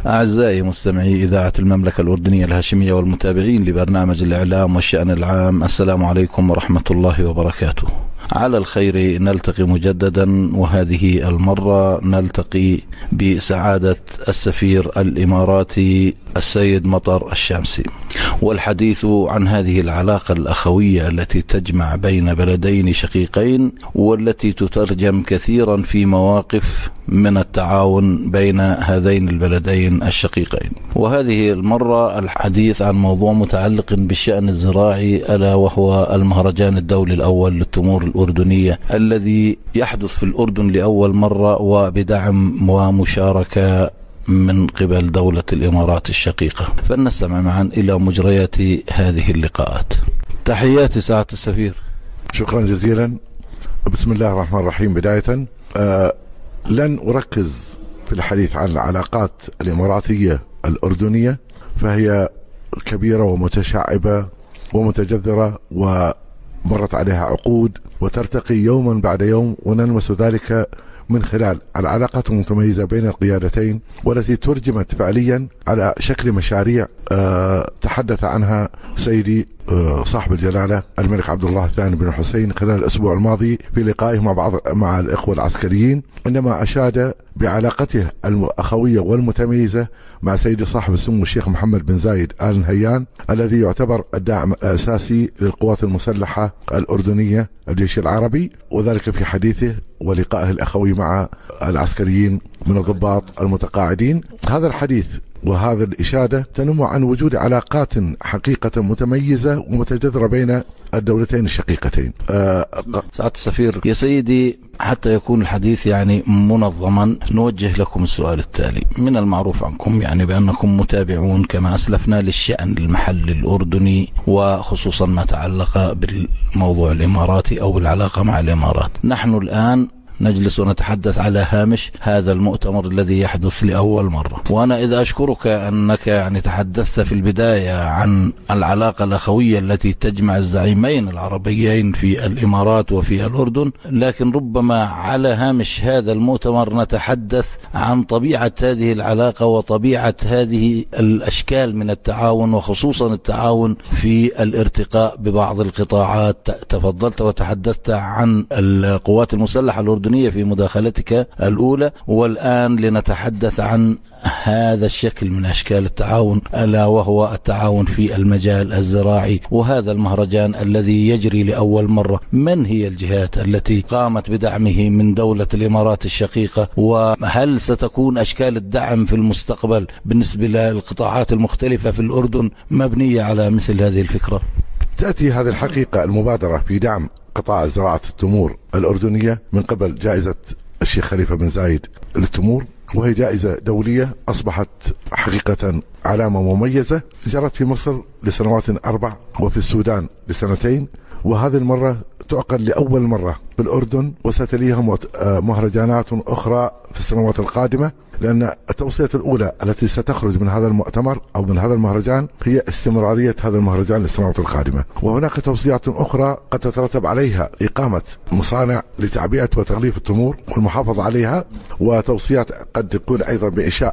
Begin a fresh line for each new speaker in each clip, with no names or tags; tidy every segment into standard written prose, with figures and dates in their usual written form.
أعزائي مستمعي إذاعة المملكة الأردنية الهاشمية والمتابعين لبرنامج الإعلام والشأن العام، السلام عليكم ورحمة الله وبركاته. على الخير نلتقي مجددا، وهذه المرة نلتقي بسعادة السفير الإماراتي السيد مطر الشامسي، والحديث عن هذه العلاقة الأخوية التي تجمع بين بلدين شقيقين، والتي تترجم كثيرا في مواقف من التعاون بين هذين البلدين الشقيقين. وهذه المرة الحديث عن موضوع متعلق بالشأن الزراعي، ألا وهو المهرجان الدولي الأول للتمور الأردنية الذي يحدث في الأردن لأول مرة، وبدعم ومشاركة من قبل دولة الإمارات الشقيقة. فلنستمع معا إلى مجريات هذه اللقاءات. تحياتي سعادة السفير.
شكرا جزيلا. بسم الله الرحمن الرحيم. بداية لن أركز في الحديث عن العلاقات الإماراتية الأردنية، فهي كبيرة ومتشعبة ومتجذرة ومرت عليها عقود وترتقي يوما بعد يوم، ونلمس ذلك من خلال العلاقات المتميزة بين القيادتين، والتي ترجمت فعليا على شكل مشاريع تحدث عنها سيدي صاحب الجلالة الملك عبد الله الثاني بن الحسين خلال الأسبوع الماضي في لقائه مع الإخوة العسكريين، عندما أشاد بعلاقته الأخوية والمتميزة مع سيدي صاحب السمو الشيخ محمد بن زايد آل نهيان، الذي يعتبر الداعم الأساسي للقوات المسلحة الأردنية الجيش العربي، وذلك في حديثه ولقائه الأخوي مع العسكريين من الضباط المتقاعدين. هذا الحديث وهذا الإشادة تنم عن وجود علاقات حقيقة متميزة ومتجذرة بين الدولتين الشقيقتين.
سعادة السفير يا سيدي، حتى يكون الحديث منظما، نوجه لكم السؤال التالي. من المعروف عنكم بأنكم متابعون كما أسلفنا للشأن المحلي الأردني، وخصوصا ما تعلق بالموضوع الإماراتي أو بالعلاقة مع الإمارات. نحن الآن نجلس ونتحدث على هامش هذا المؤتمر الذي يحدث لأول مرة، وأنا إذا أشكرك أنك تحدثت في البداية عن العلاقة الأخوية التي تجمع الزعيمين العربيين في الإمارات وفي الأردن، لكن ربما على هامش هذا المؤتمر نتحدث عن طبيعة هذه العلاقة وطبيعة هذه الأشكال من التعاون، وخصوصا التعاون في الارتقاء ببعض القطاعات. تفضلت وتحدثت عن القوات المسلحة الأردنية في مداخلتك الأولى، والآن لنتحدث عن هذا الشكل من أشكال التعاون، ألا وهو التعاون في المجال الزراعي، وهذا المهرجان الذي يجري لأول مرة. من هي الجهات التي قامت بدعمه من دولة الإمارات الشقيقة، وهل ستكون أشكال الدعم في المستقبل بالنسبة للقطاعات المختلفة في الأردن مبنية على مثل هذه الفكرة؟
تأتي هذه الحقيقة المبادرة في دعم قطاع زراعة التمور الأردنية من قبل جائزة الشيخ خليفة بن زايد للتمور، وهي جائزة دولية أصبحت حقيقة علامة مميزة. جرت في مصر لسنوات 4 وفي السودان لسنتين، وهذه المرة تعقد لأول مرة في الأردن، وستليها مهرجانات أخرى في السنوات القادمة، لأن التوصية الأولى التي ستخرج من هذا المؤتمر أو من هذا المهرجان هي استمرارية هذا المهرجان للسنوات القادمة. وهناك توصيات أخرى قد تترتب عليها إقامة مصانع لتعبئة وتغليف التمور والمحافظة عليها، وتوصيات قد تكون أيضا بإنشاء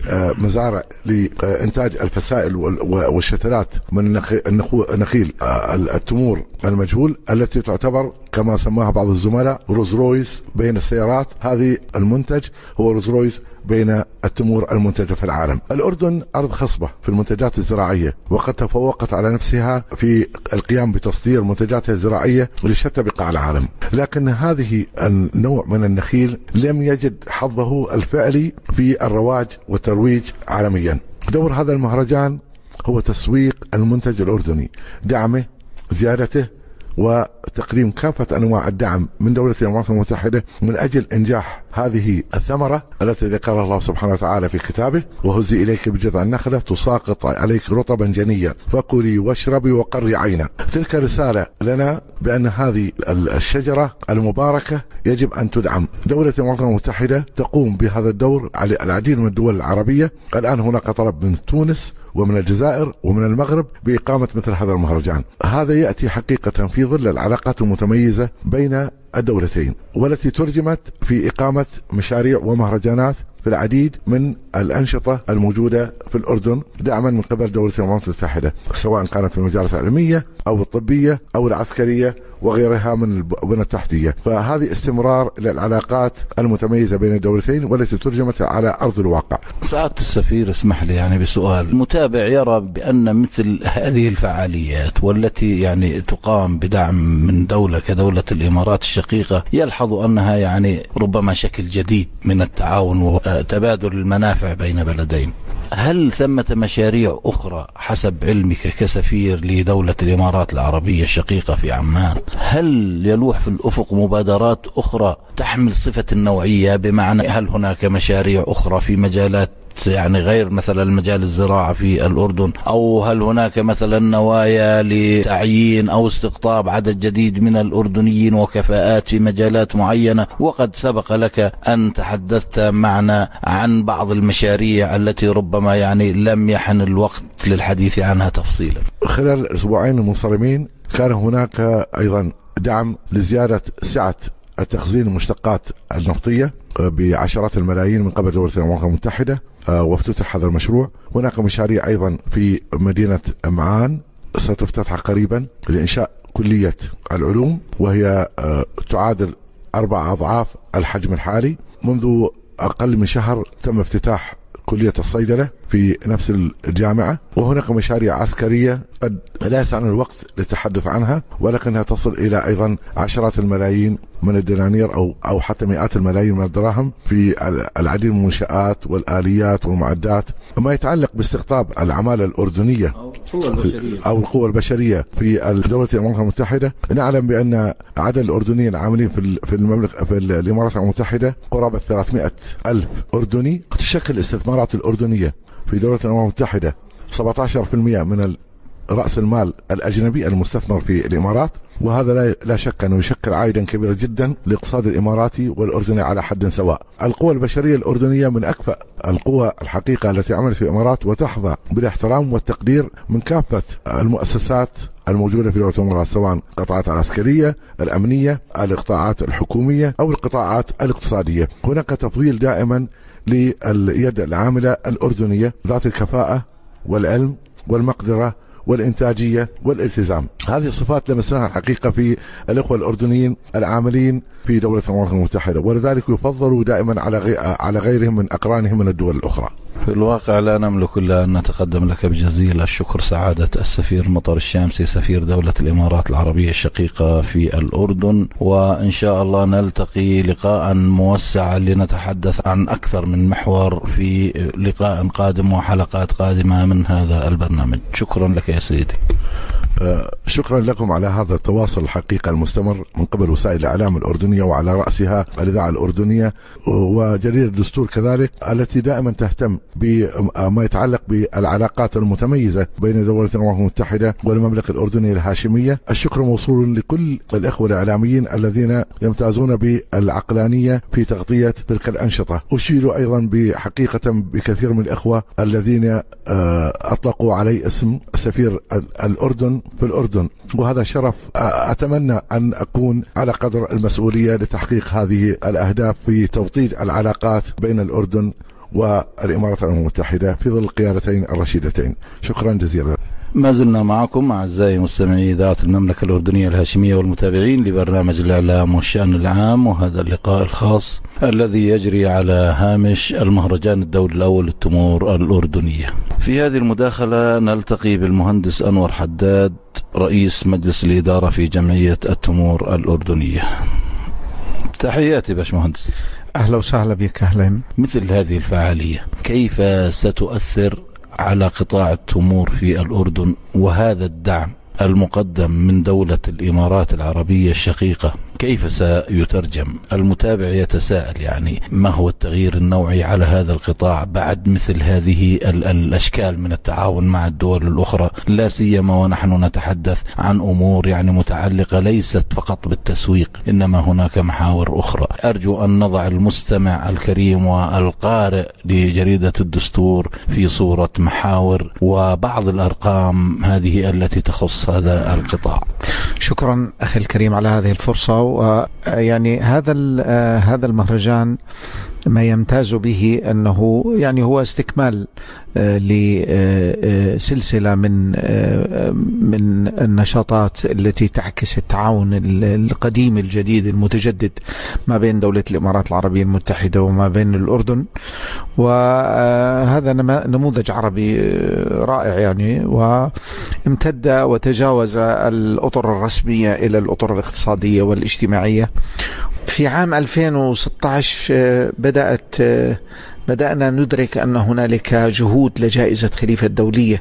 مزارع لإنتاج الفسائل والشتلات من نخيل التمور المجهول، التي تعتبر كما سماها بعض الزملاء روز رويس بين السيارات. هذه المنتج هو روز رويس بين التمور المنتجة في العالم. الأردن أرض خصبة في المنتجات الزراعية، وقد تفوقت على نفسها في القيام بتصدير منتجاتها الزراعية لشتى بقاع العالم، لكن هذه النوع من النخيل لم يجد حظه الفعلي في الرواج والترويج عالميا. دور هذا المهرجان هو تسويق المنتج الأردني، دعمه، زيادته، وتقديم كافة أنواع الدعم من دولة الإمارات المتحدة من أجل إنجاح هذه الثمرة التي ذكرها الله سبحانه وتعالى في كتابه: وهزي إليك بجذع النخلة تساقط عليك رطبا جنيا فكلي واشربي وقري عينا. تلك رسالة لنا بأن هذه الشجرة المباركة يجب أن تدعم. دولة الإمارات المتحدة تقوم بهذا الدور على العديد من الدول العربية. الآن هناك طلب من تونس ومن الجزائر ومن المغرب بإقامة مثل هذا المهرجان. هذا يأتي حقيقة في ظل العلاقات المتميزة بين الدولتين، والتي ترجمت في إقامة مشاريع ومهرجانات في العديد من الأنشطة الموجودة في الأردن دعما من قبل دولة الإمارات المتحدة، سواء كانت في المجالات العلمية أو الطبية أو العسكرية وغيرها من البنى التحتية. فهذه استمرار للعلاقات المتميزة بين الدولتين والتي ترجمت على أرض الواقع.
سعادة السفير اسمح لي يعني بسؤال، المتابع يرى بأن مثل هذه الفعاليات والتي يعني تقام بدعم من دولة كدولة الإمارات الشقيقة يلحظ أنها يعني ربما شكل جديد من التعاون وتبادل المنافع بين بلدين. هل ثمة مشاريع أخرى حسب علمك كسفير لدولة الإمارات العربية الشقيقة في عمان، هل يلوح في الأفق مبادرات أخرى تحمل صفة النوعية؟ بمعنى هل هناك مشاريع أخرى في مجالات يعني غير مثلا المجال الزراعة في الأردن، أو هل هناك مثلا نوايا لتعيين أو استقطاب عدد جديد من الأردنيين وكفاءات في مجالات معينة؟ وقد سبق لك أن تحدثت معنا عن بعض المشاريع التي ربما يعني لم يحن الوقت للحديث عنها تفصيلا.
خلال الأسبوعين المنصرمين كان هناك أيضا دعم لزيادة سعة التخزين المشتقات النفطية بعشرات الملايين من قبل دولة الإمارات المتحدة، وافتتح هذا المشروع. هناك مشاريع أيضا في مدينة معان ستفتتح قريبا لإنشاء كلية العلوم، وهي تعادل 4 أضعاف الحجم الحالي. منذ أقل من شهر تم افتتاح كلية الصيدلة في نفس الجامعة. وهناك مشاريع عسكرية قد لا يسعنا الوقت للتحدث عنها، ولكنها تصل إلى أيضا عشرات الملايين من الدنانير أو حتى مئات الملايين من الدراهم في العديد من المنشآت والآليات والمعدات. ما يتعلق باستقطاب العمالة الأردنية أو القوى البشرية في دولة الإمارات المتحدة، نعلم بأن عدد الأردنيين العاملين في المملكة في الإمارات المتحدة قرابة 300,000 أردني. تشكل الاستثمارات الأردنية في دولة الأمم المتحدة 17% من رأس المال الأجنبي المستثمر في الإمارات، وهذا لا شك أنه يشكل عائدا كبيرا جدا للاقتصاد الإماراتي والأردني على حد سواء. القوى البشرية الأردنية من أكفأ القوى الحقيقة التي عملت في الإمارات، وتحظى بالاحترام والتقدير من كافة المؤسسات الموجودة في دولة الإمارات، سواء القطاعات العسكرية، الأمنية، القطاعات الحكومية أو القطاعات الاقتصادية. هناك تفضيل دائما لليد العاملة الأردنية ذات الكفاءة والعلم والمقدرة والإنتاجية والالتزام. هذه الصفات لمسناها الحقيقة في الإخوة الأردنيين العاملين في دولة الأمم المتحدة، ولذلك يفضلوا دائما على غيرهم من أقرانهم من الدول الأخرى.
في الواقع لا نملك إلا أن نتقدم لك بجزيل الشكر سعادة السفير مطر الشامسي سفير دولة الإمارات العربية الشقيقة في الأردن، وإن شاء الله نلتقي لقاء موسع لنتحدث عن أكثر من محور في لقاء قادم وحلقات قادمة من هذا البرنامج. شكرا لك يا سيدي.
شكرا لكم على هذا التواصل الحقيقة المستمر من قبل وسائل الإعلام الأردنية، وعلى رأسها الإذاعة الأردنية وجريدة الدستور كذلك، التي دائما تهتم بما يتعلق بالعلاقات المتميزة بين دولة الأمم المتحدة والمملكة الأردنية الهاشمية. الشكر موصول لكل الإخوة الإعلاميين الذين يمتازون بالعقلانية في تغطية تلك الأنشطة. أشير أيضا بحقيقة بكثير من الإخوة الذين أطلقوا علي اسم سفير الأردن في الأردن، وهذا شرف. أتمنى أن أكون على قدر المسؤولية لتحقيق هذه الأهداف في توطيد العلاقات بين الأردن والإمارات المتحدة في ظل القيادتين الرشيدتين. شكرا جزيلا.
ما زلنا معكم أعزائي مستمعي إذاعة المملكة الأردنية الهاشمية والمتابعين لبرنامج الإعلام والشأن العام، وهذا اللقاء الخاص الذي يجري على هامش المهرجان الدولي الأول للتمور الأردنية. في هذه المداخلة نلتقي بالمهندس أنور حداد رئيس مجلس الإدارة في جمعية التمور الأردنية. تحياتي باشمهندس.
أهلا وسهلا بك. أهلا.
مثل هذه الفعالية كيف ستؤثر على قطاع التمور في الأردن، وهذا الدعم المقدم من دولة الإمارات العربية الشقيقة كيف سيترجم؟ المتابع يتساءل يعني ما هو التغيير النوعي على هذا القطاع بعد مثل هذه الأشكال من التعاون مع الدول الأخرى، لا سيما ونحن نتحدث عن أمور يعني متعلقة ليست فقط بالتسويق، إنما هناك محاور أخرى. أرجو أن نضع المستمع الكريم والقارئ لجريدة الدستور في صورة محاور وبعض الأرقام هذه التي تخص هذا القطاع.
شكرا أخي الكريم على هذه الفرصة. ويعني هذا المهرجان ما يمتاز به أنه يعني هو استكمال لسلسلة من النشاطات التي تعكس التعاون القديم الجديد المتجدد ما بين دولة الإمارات العربية المتحدة وما بين الأردن. وهذا نموذج عربي رائع يعني، وامتد وتجاوز الأطر الرسمية إلى الأطر الاقتصادية والاجتماعية. في عام 2016 بدأنا ندرك أن هنالك جهود لجائزة خليفة الدولية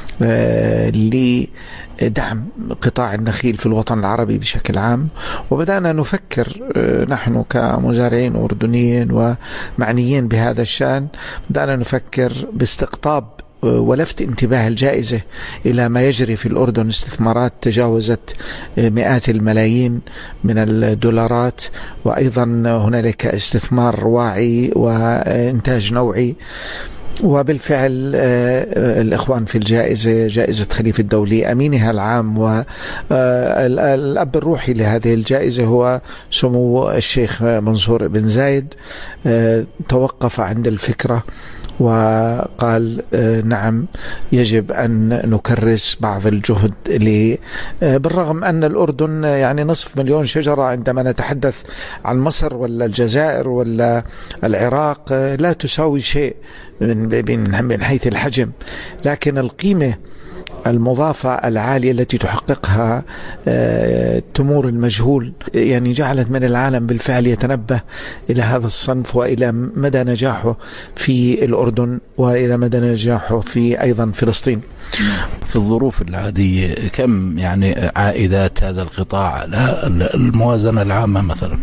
لدعم قطاع النخيل في الوطن العربي بشكل عام، وبدأنا نفكر نحن كمزارعين أردنيين ومعنيين بهذا الشأن، بدأنا نفكر باستقطاب ولفت انتباه الجائزة إلى ما يجري في الأردن. استثمارات تجاوزت مئات الملايين من الدولارات، وأيضا هنالك استثمار واعي وإنتاج نوعي. وبالفعل الإخوان في الجائزة، جائزة خليفة الدولي، أمينها العام والأب الروحي لهذه الجائزة هو سمو الشيخ منصور بن زايد، توقف عند الفكرة وقال نعم يجب أن نكرس بعض الجهد بالرغم أن الأردن يعني 500,000 شجرة، عندما نتحدث عن مصر ولا الجزائر ولا العراق لا تساوي شيء من حيث الحجم، لكن القيمة المضافة العالية التي تحققها التمور المجهول يعني جعلت من العالم بالفعل يتنبه إلى هذا الصنف وإلى مدى نجاحه في الأردن وإلى مدى نجاحه في أيضا فلسطين.
في الظروف العادية كم يعني عائدات هذا القطاع على الموازنة العامة مثلا؟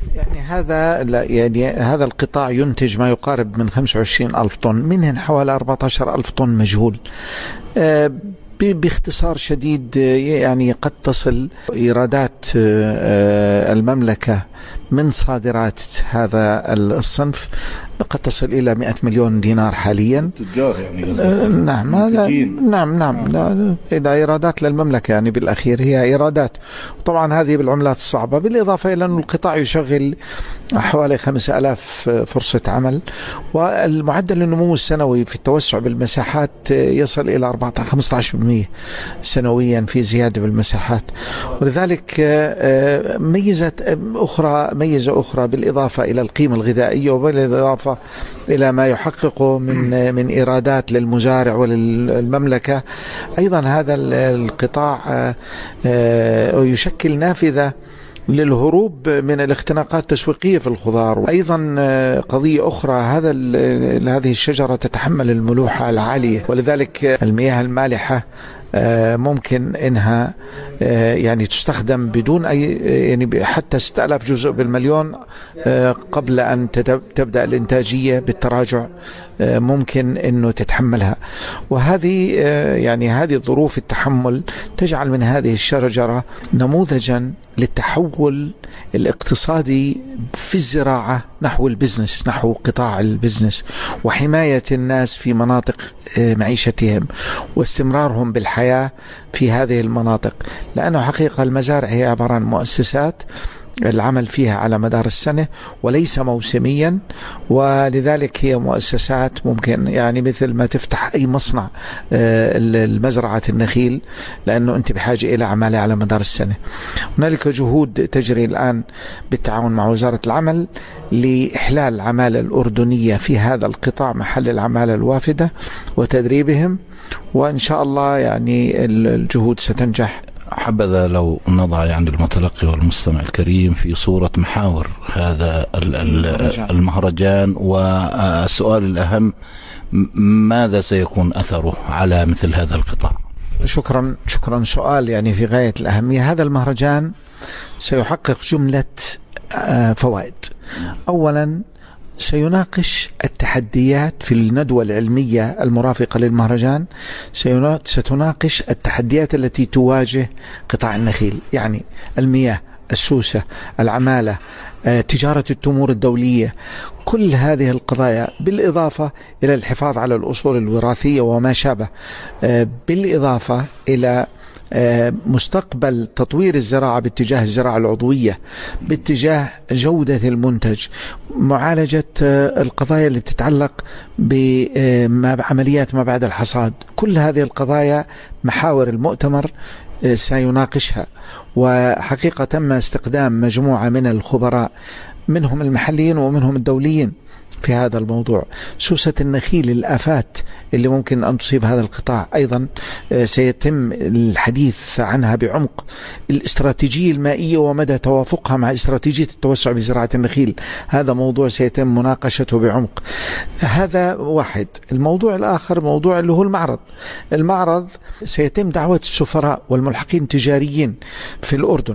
يعني هذا القطاع ينتج ما يقارب من 25,000 طن، منهن حوالي 14,000 طن مجهول. باختصار شديد يعني قد تصل إيرادات المملكة من صادرات هذا الصنف قد تصل إلى 100 مليون دينار حاليا.
تجار يعني
نعم هذا نعم إلى إيرادات للمملكة يعني بالأخير هي إيرادات، طبعا هذه بالعملات الصعبة، بالإضافة إلى أن القطاع يشغل حوالي 5,000 فرصة عمل، والمعدل النمو السنوي في التوسع بالمساحات يصل إلى 15% سنويا في زيادة بالمساحات. ولذلك ميزة أخرى بالإضافة إلى القيمة الغذائية وبالإضافة إلى ما يحققه من إيرادات للمزارع وللمملكة، أيضا هذا القطاع يشكل نافذة للهروب من الاختناقات التسويقية في الخضار. وأيضا قضية أخرى، هذه الشجرة تتحمل الملوحة العالية، ولذلك المياه المالحة ممكن إنها يعني تستخدم بدون أي يعني حتى 6,000 جزء بالمليون قبل أن تبدأ الإنتاجية بالتراجع، ممكن إنه تتحملها. وهذه يعني هذه ظروف التحمل تجعل من هذه الشجرة نموذجا للتحول الاقتصادي في الزراعة نحو البزنس، نحو قطاع البزنس، وحماية الناس في مناطق معيشتهم واستمرارهم بالحياة في هذه المناطق. لأنه حقيقة المزارع هي عبارة عن مؤسسات العمل فيها على مدار السنة وليس موسميا، ولذلك هي مؤسسات ممكن يعني مثل ما تفتح أي مصنع المزرعة النخيل، لأنه أنت بحاجة إلى عمالة على مدار السنة. هنالك جهود تجري الآن بالتعاون مع وزارة العمل لإحلال العمالة الأردنية في هذا القطاع محل العمالة الوافدة وتدريبهم، وإن شاء الله يعني الجهود ستنجح.
حبذا لو نضع يعني المتلقي والمستمع الكريم في صورة محاور هذا المهرجان، والسؤال الأهم ماذا سيكون أثره على مثل هذا القطاع؟
شكرا سؤال يعني في غاية الأهمية. هذا المهرجان سيحقق جملة فوائد. أولا سيناقش التحديات في الندوة العلمية المرافقة للمهرجان، ستناقش التحديات التي تواجه قطاع النخيل، يعني المياه، السوسة، العمالة، تجارة التمور الدولية، كل هذه القضايا، بالإضافة إلى الحفاظ على الأصول الوراثية وما شابه، بالإضافة إلى مستقبل تطوير الزراعة باتجاه الزراعة العضوية، باتجاه جودة المنتج، معالجة القضايا اللي بتتعلق بعمليات ما بعد الحصاد. كل هذه القضايا محاور المؤتمر سيناقشها، وحقيقة تم استخدام مجموعة من الخبراء منهم المحليين ومنهم الدوليين في هذا الموضوع. سوسة النخيل، الآفات اللي ممكن أن تصيب هذا القطاع أيضا سيتم الحديث عنها بعمق. الاستراتيجية المائية ومدى توافقها مع استراتيجية التوسع بزراعة النخيل، هذا موضوع سيتم مناقشته بعمق. هذا واحد. الموضوع الآخر موضوع اللي هو المعرض سيتم دعوة السفراء والملحقين التجاريين في الأردن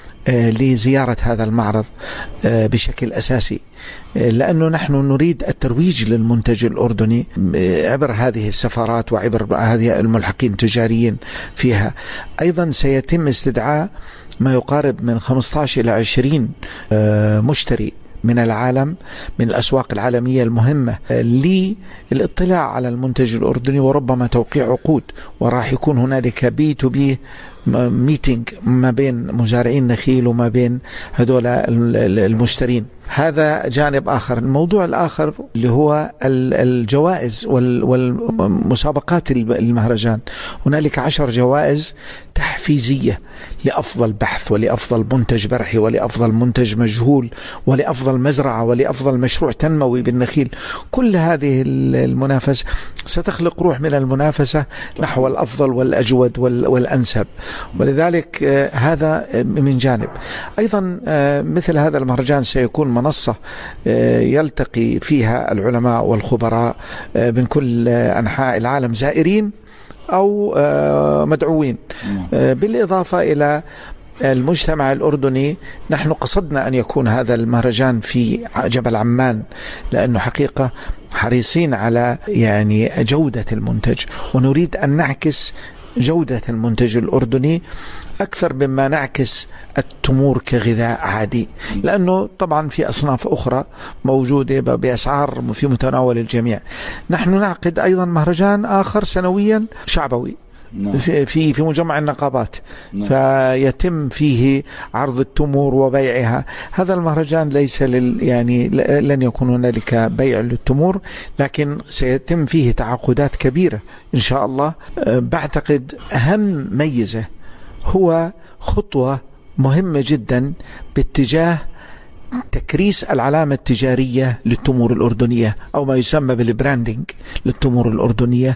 لزيارة هذا المعرض بشكل أساسي، لأنه نحن نريد الترويج للمنتج الأردني عبر هذه السفارات وعبر هذه الملحقين التجاريين فيها. أيضا سيتم استدعاء ما يقارب من 15 إلى 20 مشتري من العالم، من الأسواق العالمية المهمة، للاطلاع على المنتج الأردني وربما توقيع عقود. وراح يكون هنالك B2B ميتينج ما بين مزارعين نخيل وما بين هذول المشترين. هذا جانب آخر. الموضوع الآخر اللي هو الجوائز والمسابقات المهرجان. هنالك 10 جوائز تحفيزية لأفضل بحث ولأفضل منتج برحي ولأفضل منتج مجهول ولأفضل مزرعة ولأفضل مشروع تنموي بالنخيل. كل هذه المنافسة ستخلق روح من المنافسة نحو الأفضل والأجود والأنسب، ولذلك هذا من جانب. أيضا مثل هذا المهرجان سيكون منصة يلتقي فيها العلماء والخبراء من كل أنحاء العالم، زائرين أو مدعوين، بالإضافة إلى المجتمع الأردني. نحن قصدنا أن يكون هذا المهرجان في جبل عمان، لأنه حقيقة حريصين على يعني جودة المنتج، ونريد أن نعكس جودة المنتج الأردني أكثر مما نعكس التمور كغذاء عادي، لأنه طبعا في أصناف أخرى موجودة بأسعار في متناول الجميع. نحن نعقد أيضا مهرجان آخر سنويا شعبوي في مجمع النقابات، فيتم فيه عرض التمور وبيعها. هذا المهرجان ليس يعني لن يكون هنالك بيع للتمور، لكن سيتم فيه تعاقدات كبيرة إن شاء الله. بعتقد أهم ميزة هو خطوة مهمة جدا باتجاه تكريس العلامة التجارية للتمور الأردنية، أو ما يسمى بالبراندنج للتمور الأردنية.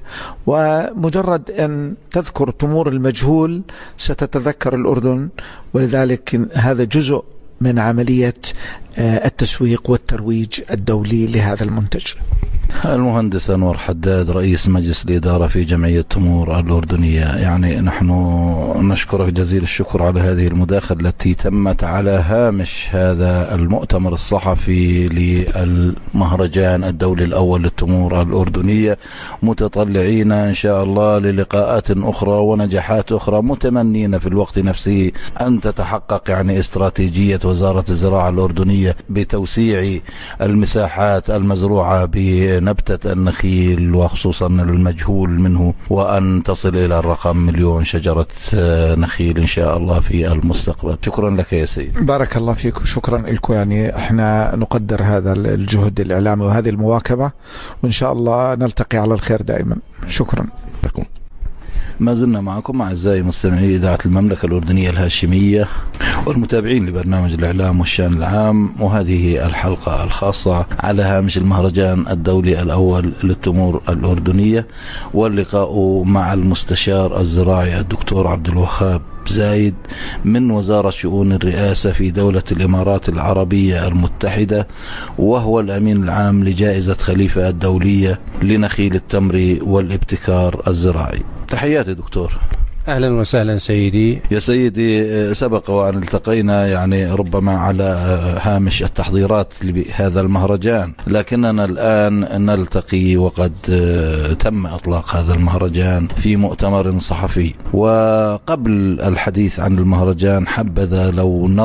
ومجرد أن تذكر تمور المجهول ستتذكر الأردن، ولذلك هذا جزء من عملية التسويق والترويج الدولي لهذا المنتج.
المهندس أنور حداد، رئيس مجلس الإدارة في جمعية تمور الأردنية، يعني نحن نشكرك جزيل الشكر على هذه المداخلة التي تمت على هامش هذا المؤتمر الصحفي للمهرجان الدولي الأول للتمور الأردنية، متطلعين إن شاء الله للقاءات أخرى ونجاحات أخرى، متمنين في الوقت نفسه أن تتحقق يعني استراتيجية وزارة الزراعة الأردنية بتوسيع المساحات المزروعة بنبتة النخيل وخصوصا المجهول منه، وأن تصل إلى الرقم 1,000,000 شجرة نخيل إن شاء الله في المستقبل. شكرا لك يا سيد.
بارك الله فيك وشكرا لكم. يعني احنا نقدر هذا الجهد الإعلامي وهذه المواكبة، وإن شاء الله نلتقي على الخير دائما. شكرا لكم.
ما زلنا معكم أعزائي مستمعي إذاعة المملكة الأردنية الهاشمية والمتابعين لبرنامج الإعلام والشأن العام، وهذه الحلقة الخاصة على هامش المهرجان الدولي الأول للتمور الأردنية، واللقاء مع المستشار الزراعي الدكتور عبد الوهاب زايد من وزارة شؤون الرئاسة في دولة الإمارات العربية المتحدة، وهو الأمين العام لجائزة خليفة الدولية لنخيل التمر والابتكار الزراعي. تحياتي دكتور.
أهلا وسهلا سيدي.
يا سيدي، سبق وأن التقينا يعني ربما على هامش التحضيرات لهذا المهرجان، لكننا الآن نلتقي وقد تم إطلاق هذا المهرجان في مؤتمر صحفي. وقبل الحديث عن المهرجان حبذا لو نضع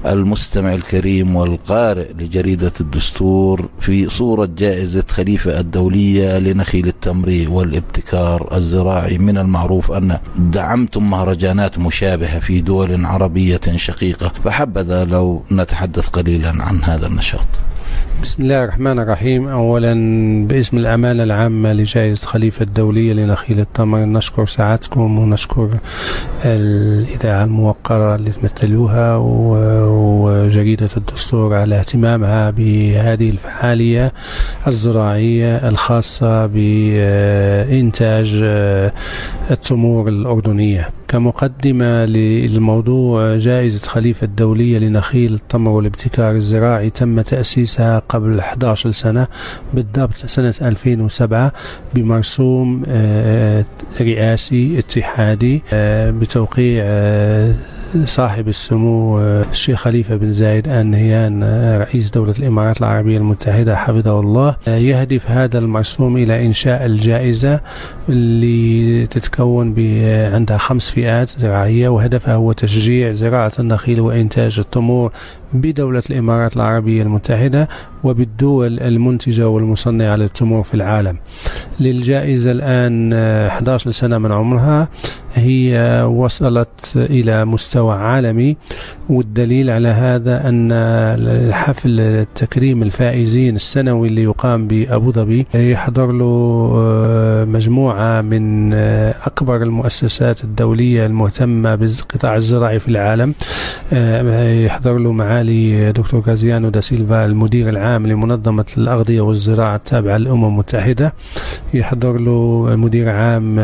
المستمع الكريم والقارئ لجريدة الدستور في صورة جائزة خليفة الدولية لنخيل التمر والابتكار الزراعي. من المعروف أن دعمتم مهرجانات مشابهة في دول عربية شقيقة، فحبذا لو نتحدث قليلا عن هذا النشاط.
بسم الله الرحمن الرحيم. أولا باسم الأمانة العامة لجائزة خليفة الدولية لنخيل التمر نشكر سعادتكم ونشكر الإذاعة الموقرة اللي تمثلوها وجريدة الدستور على اهتمامها بهذه الفعالية الزراعية الخاصة بإنتاج التمور الأردنية. كمقدمة للموضوع، جائزة خليفة الدولية لنخيل التمر والابتكار الزراعي تم تأسيسها قبل 11 سنة، بالضبط سنة 2007، بمرسوم رئاسي اتحادي بتوقيع صاحب السمو الشيخ خليفة بن زايد آل نهيان رئيس دولة الإمارات العربية المتحدة حفظه الله. يهدف هذا المرسوم إلى إنشاء الجائزة اللي تتكون عندها 5 فئات زراعية، وهدفها هو تشجيع زراعة النخيل وإنتاج التمور بدولة الإمارات العربية المتحدة وبالدول المنتجة والمصنعة للتمور في العالم. للجائزة الآن 11 سنة من عمرها، هي وصلت إلى مستوى عالمي، والدليل على هذا أن حفل تكريم الفائزين السنوي اللي يقام بأبو ظبي يحضر له مجموعة من أكبر المؤسسات الدولية المهتمة بالقطاع الزراعي في العالم. يحضر له معالي دكتور غازيانو دا سيلفا المدير العام لمنظمة الأغذية والزراعة التابعة للأمم المتحدة، يحضر له مدير عام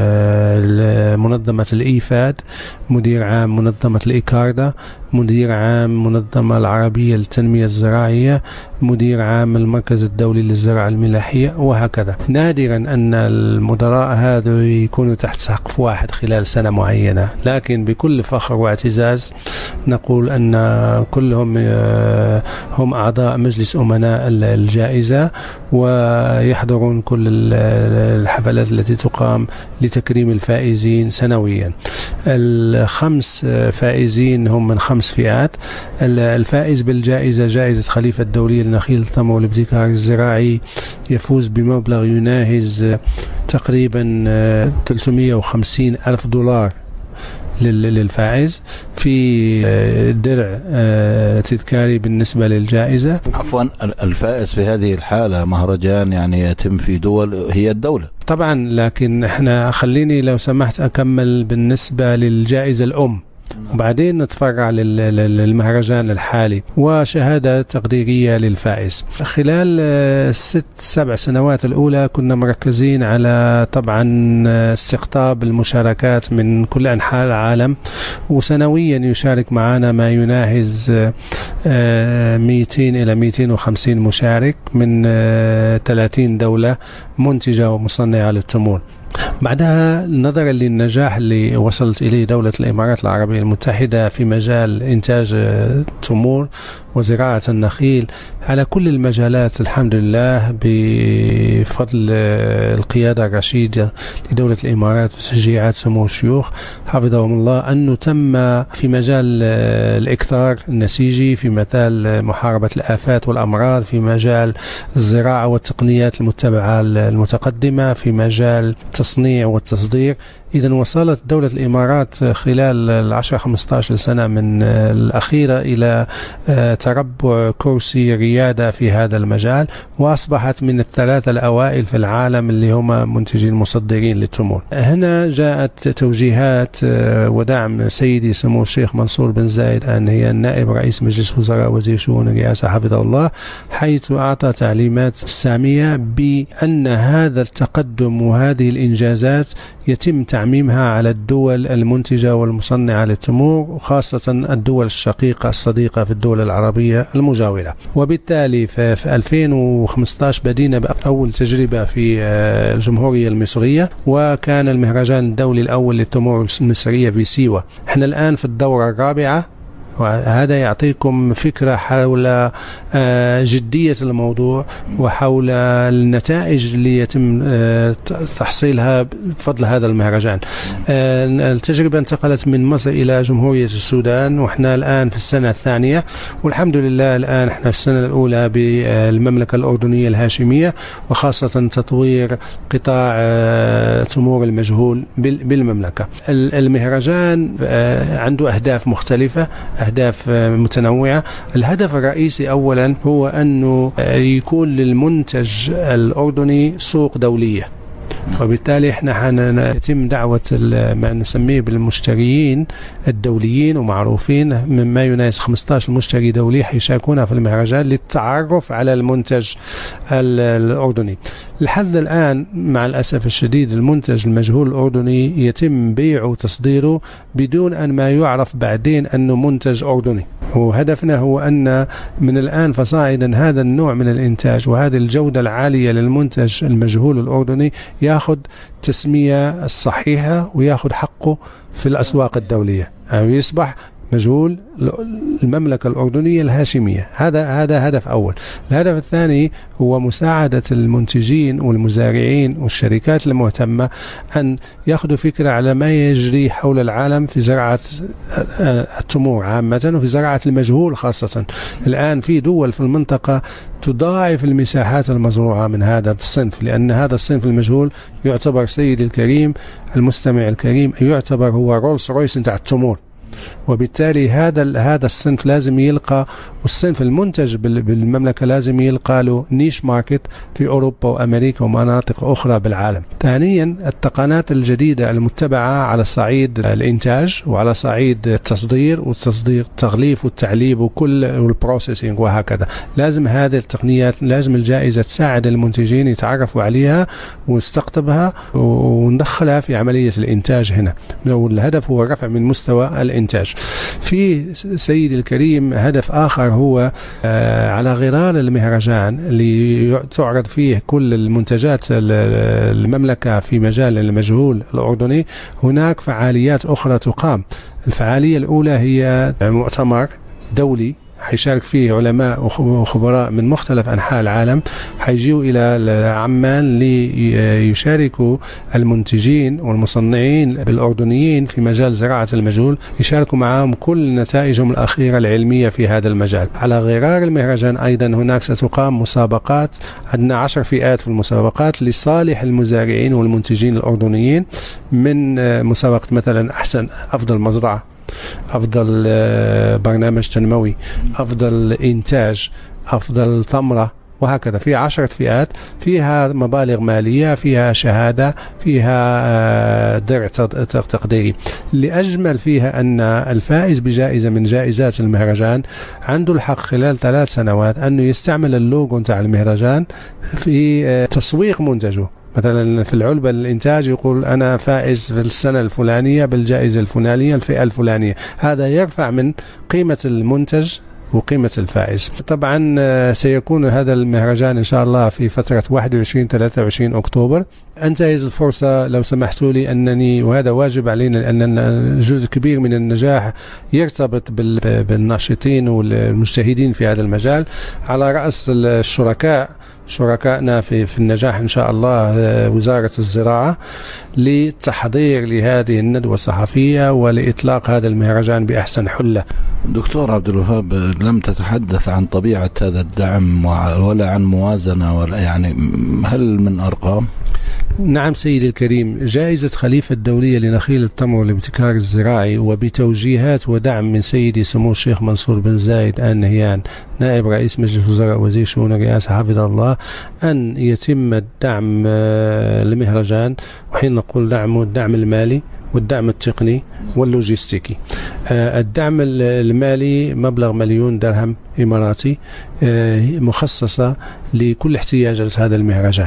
منظمة الإيفاد، مدير عام منظمة الإيكاردا، مدير عام منظمة العربية للتنمية الزراعية، مدير عام المركز الدولي للزراعة الملاحية، وهكذا. نادرا أن المدراء هذا يكونوا تحت سقف واحد خلال سنة معينة، لكن بكل فخر واعتزاز نقول أن كلهم هم أعضاء مجلس أمناء الجائزة، ويحضرون كل الحفلات التي تقام لتكريم الفائزين سنويا. ال5 فائزين هم من 5 فئات. الفائز بالجائزة جائزة خليفة الدولية لنخيل التمر والابتكار الزراعي يفوز بمبلغ يناهز تقريبا 350 ألف دولار للفائز في درع تذكاري بالنسبة للجائزة.
عفوا، الفائز في هذه الحالة مهرجان يعني يتم في دول هي الدولة
طبعا، لكن احنا خليني لو سمحت أكمل بالنسبة للجائزة الأم، وبعدين نتفرع للمهرجان الحالي وشهادة تقديرية للفائز. خلال 6-7 سنوات الأولى كنا مركزين على طبعا استقطاب المشاركات من كل أنحاء العالم، وسنويا يشارك معنا ما يناهز 200 إلى 250 مشارك من 30 دولة منتجة ومصنعة للتمور. بعدها نظرا للنجاح اللي وصلت إليه دولة الإمارات العربية المتحدة في مجال إنتاج التمور وزراعة النخيل على كل المجالات، الحمد لله بفضل القيادة الرشيدة لدولة الإمارات وتشجيعات سمو الشيوخ حفظهم الله، أنه تم في مجال الإكثار النسيجي، في مجال محاربة الآفات والأمراض، في مجال الزراعة والتقنيات المتبعة المتقدمة، في مجال التصنيع والتصدير. إذن وصلت دولة الإمارات خلال 10-15 سنة من الأخيرة إلى تربع كرسي ريادة في هذا المجال، وأصبحت من ال3 الأوائل في العالم اللي هم منتجين مصدرين للتمور. هنا جاءت توجيهات ودعم سيدي سمو الشيخ منصور بن زايد آل نهيان نائب رئيس مجلس وزراء وزير شؤون الرئاسة حفظه الله، حيث أعطى تعليمات سامية بأن هذا التقدم وهذه الإنجازات يتم تعميمها على الدول المنتجة والمصنعة للتمور، وخاصة الدول الشقيقة الصديقة في الدول العربية المجاورة. وبالتالي في 2015 بدينا بأول تجربة في الجمهورية المصرية، وكان المهرجان الدولي الأول للتمور المصرية بسيوة. احنا الآن في الدورة الرابعة وهذا يعطيكم فكرة حول جدية الموضوع وحول النتائج اللي يتم تحصيلها بفضل هذا المهرجان. التجربة انتقلت من مصر إلى جمهورية السودان، وإحنا الآن في السنة الثانية، والحمد لله الآن إحنا في السنة الأولى بالمملكة الأردنية الهاشمية، وخاصة تطوير قطاع تمور المجهول بالمملكة. المهرجان عنده أهداف مختلفة، أهداف متنوعة. الهدف الرئيسي أولا هو أنه يكون للمنتج الأردني سوق دولية، وبالتالي احنا يتم دعوة ما نسميه بالمشتريين الدوليين ومعروفين، مما يناهز 15 مشتري دولي حيشاركونا في المهرجان للتعرف على المنتج الأردني. لحد الآن مع الأسف الشديد المنتج المجهول الأردني يتم بيعه وتصديره بدون أن ما يعرف بعدين أنه منتج أردني. وهدفنا هو أن من الآن فصاعدا هذا النوع من الإنتاج وهذه الجودة العالية للمنتج المجهول الأردني يأخذ تسمية الصحيحة ويأخذ حقه في الأسواق الدولية، يعني يصبح مجهول المملكة الأردنية الهاشمية. هذا هدف أول. الهدف الثاني هو مساعدة المنتجين والمزارعين والشركات المهتمة أن يأخذوا فكرة على ما يجري حول العالم في زراعة التمور عامة وفي زراعة المجهول خاصة. الآن في دول في المنطقة تضاعف المساحات المزروعة من هذا الصنف، لأن هذا الصنف المجهول يعتبر سيدي الكريم المستمع الكريم يعتبر هو رولز رويس نتاع التمور. وبالتالي هذا الصنف لازم يلقى، والصنف المنتج بالمملكة لازم يلقى له نيش ماركت في أوروبا وأمريكا ومناطق أخرى بالعالم. ثانيا التقنيات الجديدة المتبعة على صعيد الإنتاج وعلى صعيد التصدير التغليف والتعليب وكل البروسيسنج وهكذا. لازم هذه التقنيات، لازم الجائزة تساعد المنتجين يتعرفوا عليها ونستقطبها وندخلها في عملية الإنتاج هنا. والهدف هو الرفع من مستوى الإنتاج. في سيدي الكريم هدف آخر هو على غرار المهرجان اللي تعرض فيه كل المنتجات المملكة في مجال المجهول الأردني. هناك فعاليات أخرى تقام. الفعالية الأولى هي مؤتمر دولي حيشارك فيه علماء وخبراء من مختلف أنحاء العالم، حيجيوا إلى عمان ليشاركوا المنتجين والمصنعين الأردنيين في مجال زراعة المجهول، يشاركوا معهم كل نتائجهم الأخيرة العلمية في هذا المجال. على غرار المهرجان أيضا هناك ستقام مسابقات، عندنا 10 فئات في المسابقات لصالح المزارعين والمنتجين الأردنيين، من مسابقة مثلا أفضل مزرعة، أفضل برنامج تنموي، أفضل إنتاج، أفضل ثمرة، وهكذا. في 10 فئات فيها مبالغ مالية، فيها شهادة، فيها درع تقديري. اللي أجمل فيها أن الفائز بجائزة من جائزات المهرجان عنده الحق خلال 3 سنوات أنه يستعمل اللوجو نتاع المهرجان في تسويق منتجه. مثلا في العلبة الإنتاج يقول أنا فائز في السنة الفلانية بالجائزة الفلانية الفئة الفلانية. هذا يرفع من قيمة المنتج وقيمة الفائز. طبعا سيكون هذا المهرجان إن شاء الله في فترة 21-23 أكتوبر. أنتهز الفرصة لو سمحتوا لي أنني، وهذا واجب علينا لأن جزء كبير من النجاح يرتبط بالناشطين والمجتهدين في هذا المجال، على رأس شركائنا في النجاح إن شاء الله وزارة الزراعة، للتحضير لهذه الندوة الصحفية ولإطلاق هذا المهرجان بأحسن حلة.
دكتور عبد الوهاب، لم تتحدث عن طبيعة هذا الدعم ولا عن موازنة، ولا يعني هل من أرقام؟
نعم سيدي الكريم، جائزة خليفة الدولية لنخيل التمر والابتكار الزراعي وبتوجيهات ودعم من سيدي سمو الشيخ منصور بن زايد آل نهيان نائب رئيس مجلس وزراء وزير شؤون الرئاسة حفظه الله، أن يتم الدعم للمهرجان. وحين نقول دعم، الدعم المالي والدعم التقني واللوجستيكي. الدعم المالي مبلغ 1,000,000 درهم إماراتي مخصصة لكل احتياجات هذا المهرجان.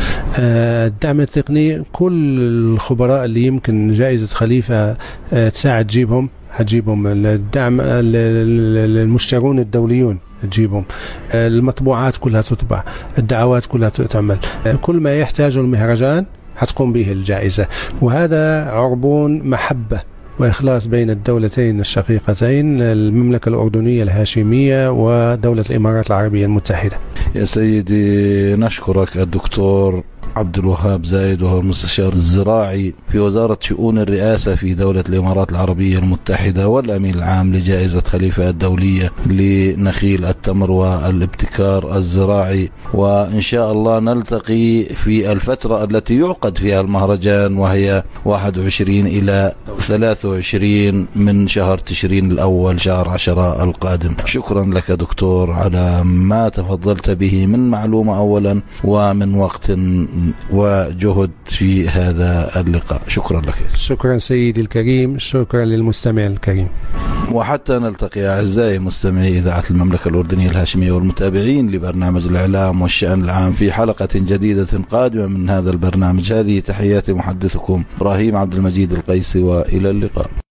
الدعم التقني كل الخبراء اللي يمكن جائزة خليفة تساعد هتجيبهم. الدعم المشترون الدوليون تجيبهم، المطبوعات كلها تطبع، الدعوات كلها تعمل، كل ما يحتاجه المهرجان هتقوم به الجائزة. وهذا عربون محبة وإخلاص بين الدولتين الشقيقتين، المملكة الأردنية الهاشمية ودولة الإمارات العربية المتحدة.
يا سيدي نشكرك الدكتور عبد الوهاب زايد، وهو المستشار الزراعي في وزارة شؤون الرئاسة في دولة الإمارات العربية المتحدة والأمين العام لجائزة خليفة الدولية لنخيل التمر والابتكار الزراعي. وإن شاء الله نلتقي في الفترة التي يعقد فيها المهرجان، وهي 21 إلى 23 من شهر تشرين الأول شهر 10 القادم. شكرا لك دكتور على ما تفضلت به من معلومة أولا ومن وقت وجهد في هذا اللقاء. شكرا لك.
شكرا سيدي الكريم، شكرا للمستمع الكريم.
وحتى نلتقي أعزائي مستمعي إذاعة المملكة الأردنية الهاشمية والمتابعين لبرنامج الإعلام والشأن العام في حلقة جديدة قادمة من هذا البرنامج. هذه تحيات محدثكم إبراهيم عبد المجيد القيسي، وإلى اللقاء.